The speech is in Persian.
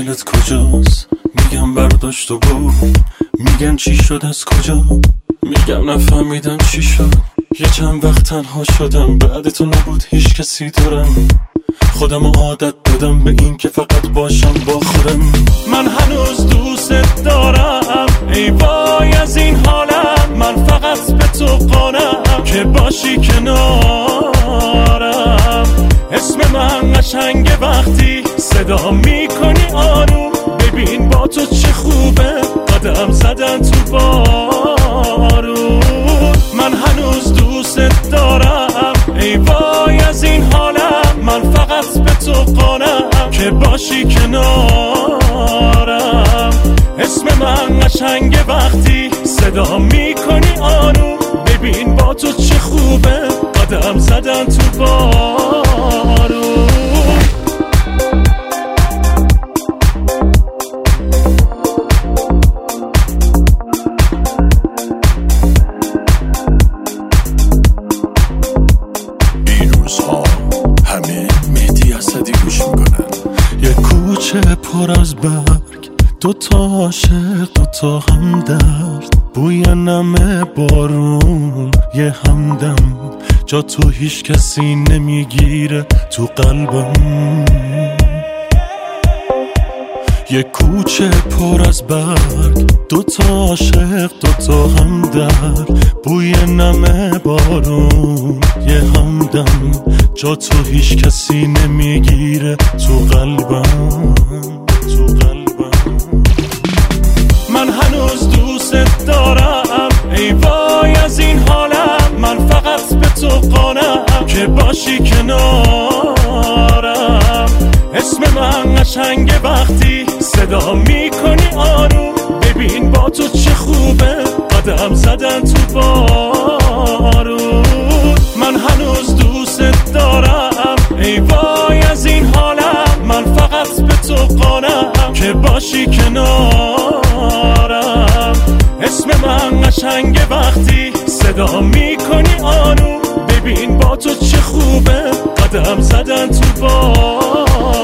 دلت کجاست؟ میگم برداشت و برو. میگن چی شد از کجا؟ میگم نفهمیدم چی شد. یه چند وقت تنها شدم، بعد تو نبود هیچ کسی دارم. خودم عادت دادم به این که فقط باشم با خودم. من هنوز دوست دارم، ای وای از این حالم. من فقط به تو قانعم که باشی کنارم. اسم من قشنگه وقتی صدا میکنی آروم. ببین با تو چه خوبه قدم زدن تو بارون. من هنوز دوست دارم، ای وای از این حالم. من فقط به تو قانعم که باشی کنارم. اسم من قشنگه وقتی صدا میکنی آروم. ببین با تو چه خوبه قدم زدن تو بارون. پر از برگ، دوتا عاشق، دوتا همدرد. بوی نم بارون، یه همدم. جا تو هیچ کسی نمیگیره تو قلبم. یه کوچه پر از برگ، دوتا عاشق، دوتا همدرد. بوی نم بارون، یه همدم. جا تو هیچ کسی نمیگیره تو قلبم. من هنوز دوست دارم، ای وای از این حالم. من فقط به تو قانعم که باشی کنارم. اسم من قشنگه وقتی صدا میکنی آروم. ببین با تو چه خوبه قدم زدن تو بارون. من هنوز دوست دارم، ای وای از این حالم. من فقط به تو قانعم که باشی کنارم. اسم من قشنگه وقتی صدا میکنی آروم. ببین با تو چه خوبه قدم زدن تو بارون.